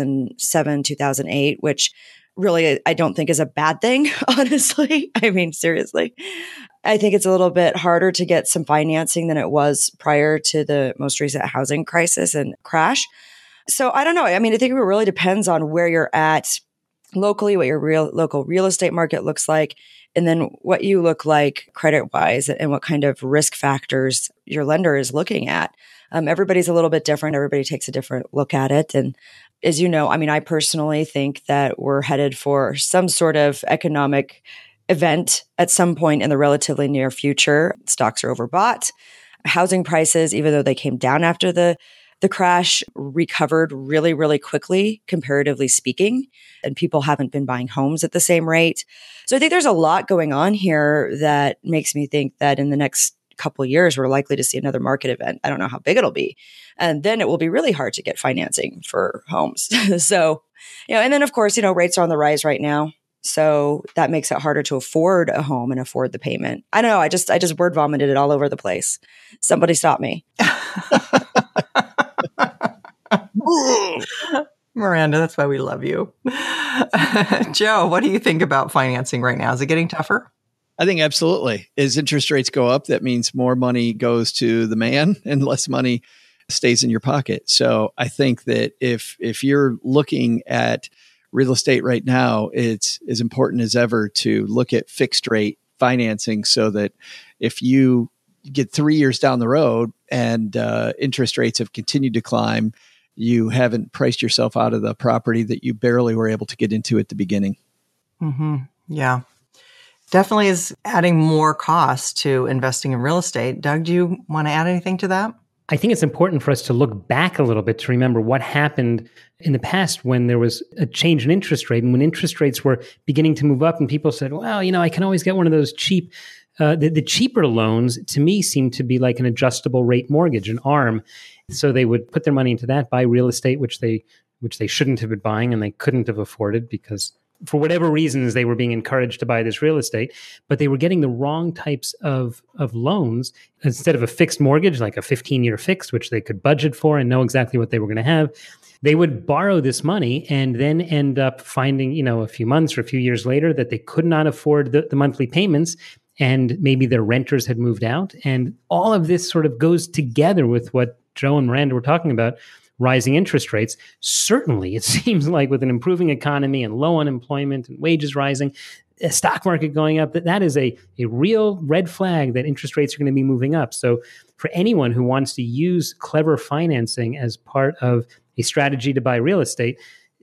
2007, 2008, which really I don't think is a bad thing, honestly. I mean, seriously. I think it's a little bit harder to get some financing than it was prior to the most recent housing crisis and crash. So I don't know. I mean, I think it really depends on where you're at locally, what your local real estate market looks like, and then what you look like credit-wise and what kind of risk factors your lender is looking at. Everybody's a little bit different. Everybody takes a different look at it. And as you know, I mean, I personally think that we're headed for some sort of economic event at some point in the relatively near future. Stocks are overbought. Housing prices, even though they came down after the crash, recovered really, really quickly, comparatively speaking, and people haven't been buying homes at the same rate. So I think there's a lot going on here that makes me think that in the next couple of years, we're likely to see another market event. I don't know how big it'll be. And then it will be really hard to get financing for homes. So, and then of course, rates are on the rise right now. So that makes it harder to afford a home and afford the payment. I don't know. I just word vomited it all over the place. Somebody stop me. Miranda, that's why we love you. Joe, what do you think about financing right now? Is it getting tougher? I think absolutely. As interest rates go up, that means more money goes to the man and less money stays in your pocket. So I think that if you're looking at real estate right now, it's as important as ever to look at fixed rate financing so that if you get 3 years down the road and interest rates have continued to climb, you haven't priced yourself out of the property that you barely were able to get into at the beginning. Mm-hmm. Yeah. Definitely is adding more cost to investing in real estate. Doug, do you want to add anything to that? I think it's important for us to look back a little bit to remember what happened in the past when there was a change in interest rate and when interest rates were beginning to move up and people said, well, I can always get one of those cheap, the cheaper loans to me seem to be like an adjustable rate mortgage, an ARM. So they would put their money into that, buy real estate, which they shouldn't have been buying and they couldn't have afforded because for whatever reasons they were being encouraged to buy this real estate, but they were getting the wrong types of loans. Instead of a fixed mortgage, like a 15-year fixed, which they could budget for and know exactly what they were going to have, they would borrow this money and then end up finding, a few months or a few years later that they could not afford the monthly payments and maybe their renters had moved out. And all of this sort of goes together with what Joe and Miranda were talking about, rising interest rates. Certainly, it seems like with an improving economy and low unemployment and wages rising, a stock market going up, that is a real red flag that interest rates are going to be moving up. So for anyone who wants to use clever financing as part of a strategy to buy real estate,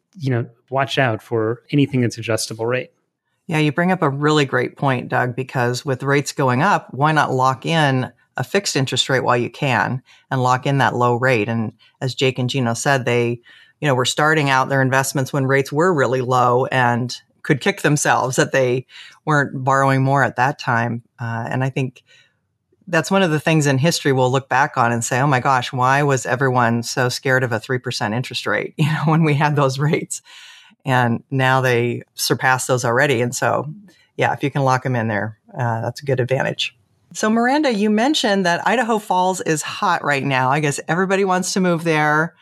watch out for anything that's adjustable rate. Yeah, you bring up a really great point, Doug, because with rates going up, why not lock in a fixed interest rate while you can and lock in that low rate? And as Jake and Gino said, they, were starting out their investments when rates were really low and could kick themselves that they weren't borrowing more at that time. And I think that's one of the things in history we'll look back on and say, oh my gosh, why was everyone so scared of a 3% interest rate, when we had those rates? And now they surpass those already. And so, yeah, if you can lock them in there, that's a good advantage. So Miranda, you mentioned that Idaho Falls is hot right now. I guess everybody wants to move there.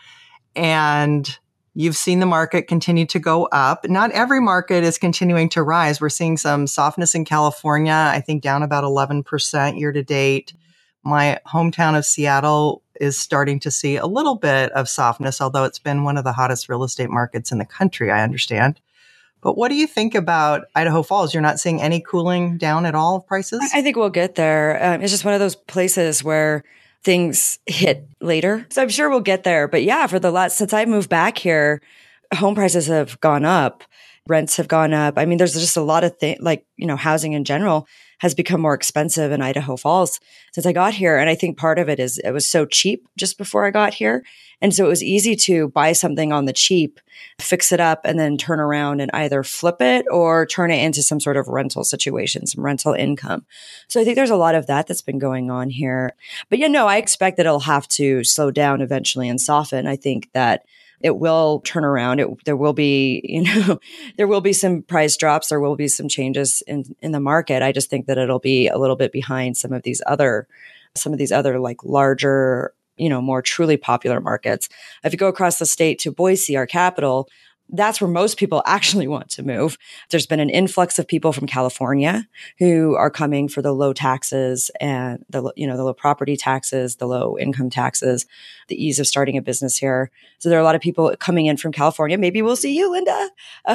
And you've seen the market continue to go up. Not every market is continuing to rise. We're seeing some softness in California, I think down about 11% year to date. My hometown of Seattle is starting to see a little bit of softness, although it's been one of the hottest real estate markets in the country, I understand. But what do you think about Idaho Falls? You're not seeing any cooling down at all of prices? I think we'll get there. It's just one of those places where things hit later. So I'm sure we'll get there. But yeah, since I moved back here, home prices have gone up. Rents have gone up. I mean, there's just a lot of things, housing in general has become more expensive in Idaho Falls since I got here. And I think part of it is it was so cheap just before I got here. And so it was easy to buy something on the cheap, fix it up, and then turn around and either flip it or turn it into some sort of rental situation, some rental income. So I think there's a lot of that that's been going on here. But I expect that it'll have to slow down eventually and soften. I think that it will turn around. There will be, there will be some price drops. There will be some changes in the market. I just think that it'll be a little bit behind some of these other like larger, more truly popular markets. If you go across the state to Boise, our capital, that's where most people actually want to move. There's been an influx of people from California who are coming for the low taxes and the low property taxes, the low income taxes, the ease of starting a business here. So there are a lot of people coming in from California. Maybe we'll see you, Linda.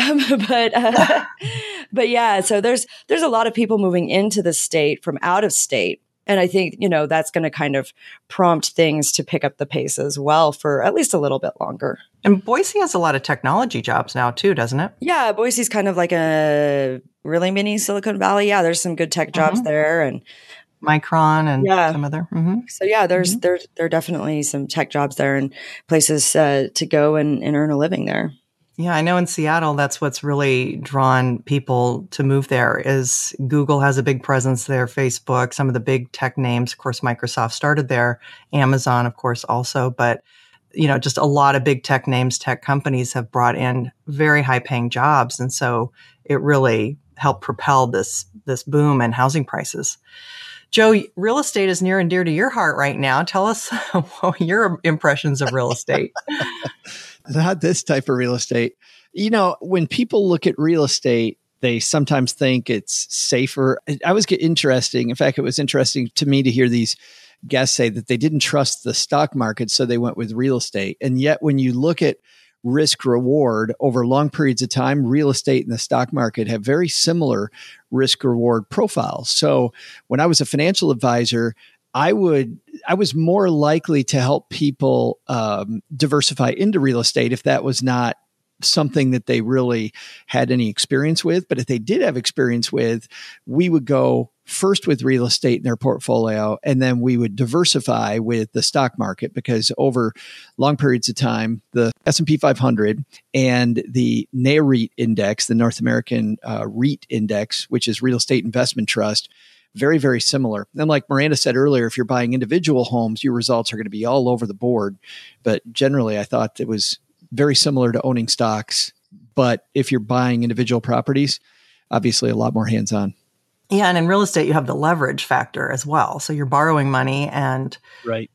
But yeah, so there's a lot of people moving into the state from out of state. And I think, that's going to kind of prompt things to pick up the pace as well for at least a little bit longer. And Boise has a lot of technology jobs now too, doesn't it? Yeah, Boise's kind of like a really mini Silicon Valley. Yeah, there's some good tech jobs there and Micron and some other. Mm-hmm. So yeah, there are definitely some tech jobs there and places to go and earn a living there. Yeah, I know in Seattle, that's what's really drawn people to move there is Google has a big presence there, Facebook, some of the big tech names. Of course, Microsoft started there, Amazon, of course, also. But, just a lot of big tech names, tech companies have brought in very high paying jobs. And so it really helped propel this boom in housing prices. Joe, real estate is near and dear to your heart right now. Tell us your impressions of real estate. Not this type of real estate. When people look at real estate, they sometimes think it's safer. I always get interesting. In fact, it was interesting to me to hear these guests say that they didn't trust the stock market, so they went with real estate. And yet when you look at risk reward over long periods of time, real estate and the stock market have very similar risk reward profiles. So when I was a financial advisor, I was more likely to help people diversify into real estate if that was not something that they really had any experience with. But if they did have experience with, we would go first with real estate in their portfolio, and then we would diversify with the stock market, because over long periods of time, the S&P 500 and the NAREIT index, the North American REIT index, which is Real Estate Investment Trust, very, very similar. And like Miranda said earlier, if you're buying individual homes, your results are going to be all over the board. But generally, I thought it was very similar to owning stocks. But if you're buying individual properties, obviously a lot more hands-on. Yeah. And in real estate, you have the leverage factor as well. So you're borrowing money and, right.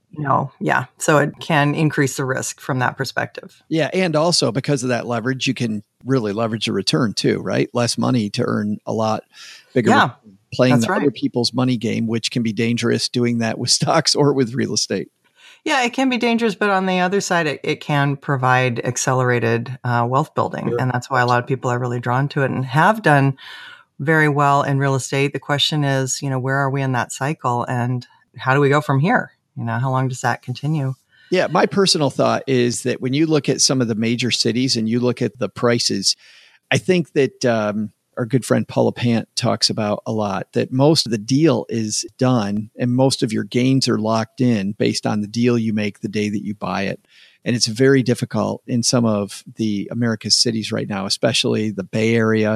So it can increase the risk from that perspective. Yeah. And also because of that leverage, you can really leverage the return too, right? Less money to earn a lot bigger. Yeah. Playing the other people's money game, which can be dangerous doing that with stocks or with real estate. Yeah, it can be dangerous, but on the other side, it can provide accelerated wealth building. Sure. And that's why a lot of people are really drawn to it and have done very well in real estate. The question is, where are we in that cycle and how do we go from here? How long does that continue? Yeah, my personal thought is that when you look at some of the major cities and you look at the prices, I think that our good friend Paula Pant talks about a lot, that most of the deal is done and most of your gains are locked in based on the deal you make the day that you buy it. And it's very difficult in some of the America's cities right now, especially the Bay Area.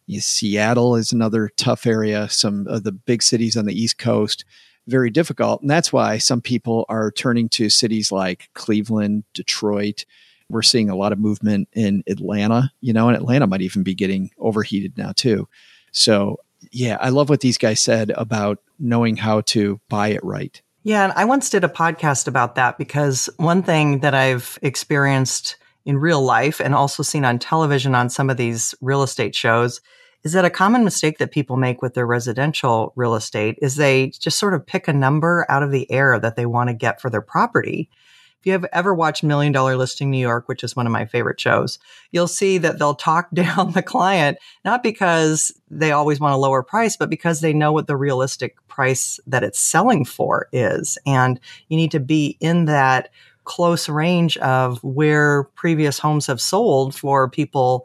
Seattle is another tough area. Some of the big cities on the East Coast, very difficult. And that's why some people are turning to cities like Cleveland, Detroit. We're seeing a lot of movement in Atlanta, and Atlanta might even be getting overheated now too. So yeah, I love what these guys said about knowing how to buy it right. Yeah. And I once did a podcast about that because one thing that I've experienced in real life and also seen on television on some of these real estate shows is that a common mistake that people make with their residential real estate is they just sort of pick a number out of the air that they want to get for their property. If you have ever watched $1 Million Listing New York, which is one of my favorite shows, you'll see that they'll talk down the client, not because they always want a lower price, but because they know what the realistic price that it's selling for is. And you need to be in that close range of where previous homes have sold for people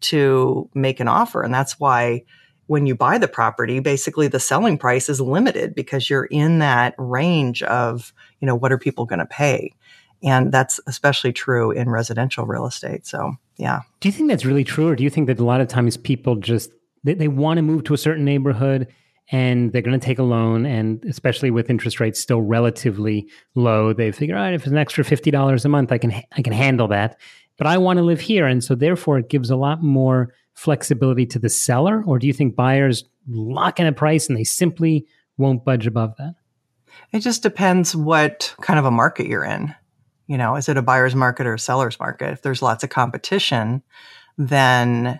to make an offer. And that's why when you buy the property, basically the selling price is limited because you're in that range of, what are people going to pay? And that's especially true in residential real estate. So, yeah. Do you think that's really true? Or do you think that a lot of times people just, they want to move to a certain neighborhood and they're going to take a loan, and especially with interest rates still relatively low, they figure, all right, if it's an extra $50 a month, I can handle that. But I want to live here. And so therefore it gives a lot more flexibility to the seller? Or do you think buyers lock in a price and they simply won't budge above that? It just depends what kind of a market you're in. Is it a buyer's market or a seller's market? If there's lots of competition, then,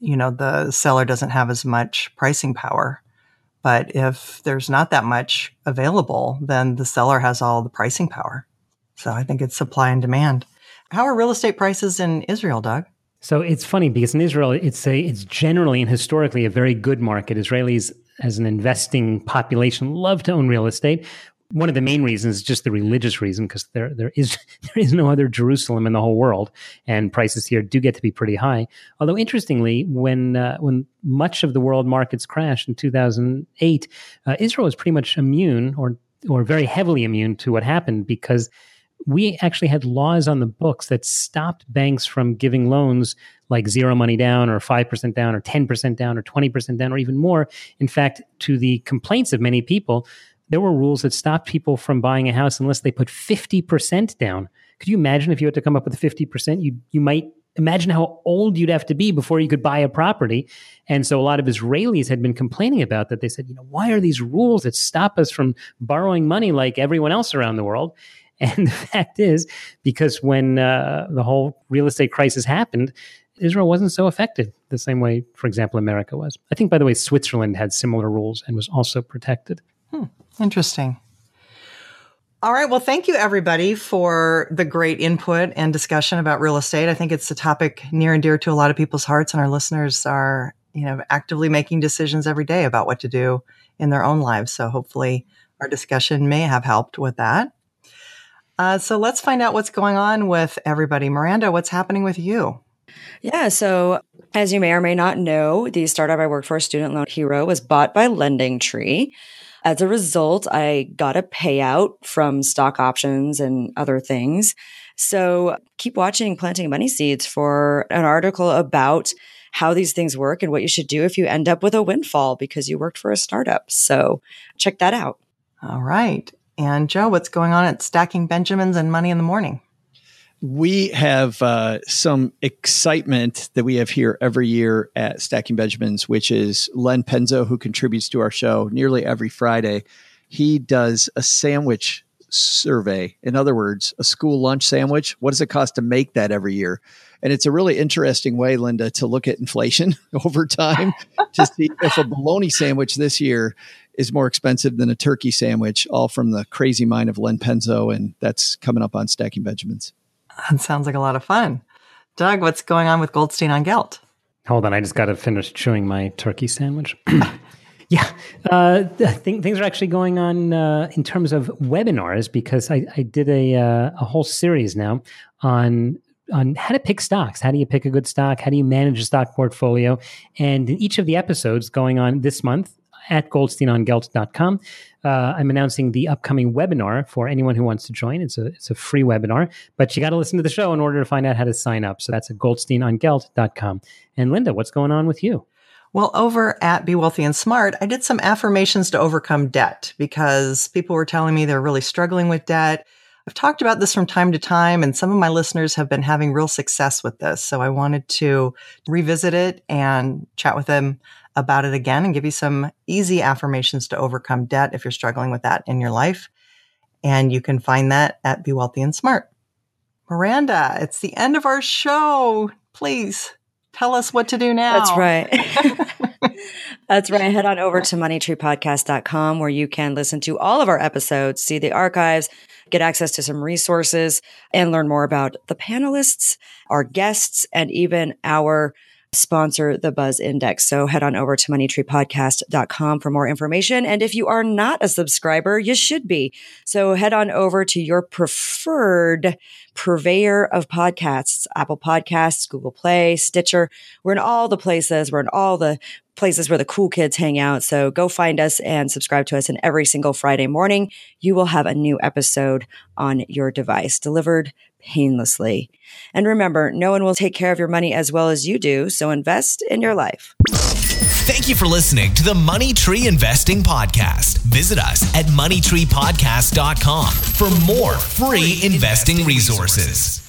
the seller doesn't have as much pricing power. But if there's not that much available, then the seller has all the pricing power. So I think it's supply and demand. How are real estate prices in Israel, Doug? So it's funny because in Israel, it's generally and historically a very good market. Israelis, as an investing population, love to own real estate. One of the main reasons is just the religious reason, because there is no other Jerusalem in the whole world, and prices here do get to be pretty high. Although interestingly, when much of the world markets crashed in 2008, Israel was pretty much immune or very heavily immune to what happened, because we actually had laws on the books that stopped banks from giving loans like 0 money down or 5% down or 10% down or 20% down or even more. In fact, to the complaints of many people, there were rules that stopped people from buying a house unless they put 50% down. Could you imagine if you had to come up with 50%? You might imagine how old you'd have to be before you could buy a property. And so a lot of Israelis had been complaining about that. They said, why are these rules that stop us from borrowing money like everyone else around the world? And the fact is, because when the whole real estate crisis happened, Israel wasn't so affected the same way, for example, America was. I think, by the way, Switzerland had similar rules and was also protected. Interesting. All right. Well, thank you, everybody, for the great input and discussion about real estate. I think it's a topic near and dear to a lot of people's hearts, and our listeners are, actively making decisions every day about what to do in their own lives. So hopefully our discussion may have helped with that. So let's find out what's going on with everybody. Miranda, what's happening with you? Yeah. So as you may or may not know, the startup I worked for, Student Loan Hero, was bought by LendingTree. As a result, I got a payout from stock options and other things. So keep watching Planting Money Seeds for an article about how these things work and what you should do if you end up with a windfall because you worked for a startup. So check that out. All right. And Joe, what's going on at Stacking Benjamins and Money in the Morning? We have some excitement that we have here every year at Stacking Benjamins, which is Len Penzo, who contributes to our show nearly every Friday. He does a sandwich survey. In other words, a school lunch sandwich. What does it cost to make that every year? And it's a really interesting way, Linda, to look at inflation over time to see if a bologna sandwich this year is more expensive than a turkey sandwich, all from the crazy mind of Len Penzo. And that's coming up on Stacking Benjamins. That sounds like a lot of fun. Doug, what's going on with Goldstein on Gelt? Hold on, I just got to finish chewing my turkey sandwich. Yeah, things are actually going on in terms of webinars because I did a whole series now on how to pick stocks. How do you pick a good stock? How do you manage a stock portfolio? And in each of the episodes going on this month at goldsteinongelt.com, I'm announcing the upcoming webinar for anyone who wants to join. It's a free webinar, but you got to listen to the show in order to find out how to sign up. So that's at goldsteinongelt.com. And Linda, what's going on with you? Well, over at Be Wealthy and Smart, I did some affirmations to overcome debt because people were telling me they're really struggling with debt. I've talked about this from time to time, and some of my listeners have been having real success with this. So I wanted to revisit it and chat with them about it again and give you some easy affirmations to overcome debt if you're struggling with that in your life. And you can find that at Be Wealthy and Smart. Miranda, it's the end of our show. Please tell us what to do now. That's right. That's right. Head on over to moneytreepodcast.com where you can listen to all of our episodes, see the archives, get access to some resources, and learn more about the panelists, our guests, and even our sponsor, the Buzz Index. So head on over to moneytreepodcast.com for more information. And if you are not a subscriber, you should be. So head on over to your preferred purveyor of podcasts, Apple Podcasts, Google Play, Stitcher. We're in all the places. We're in all the places where the cool kids hang out. So go find us and subscribe to us. And every single Friday morning, you will have a new episode on your device delivered painlessly. And remember, no one will take care of your money as well as you do. So invest in your life. Thank you for listening to the Money Tree Investing Podcast. Visit us at moneytreepodcast.com for more free investing resources.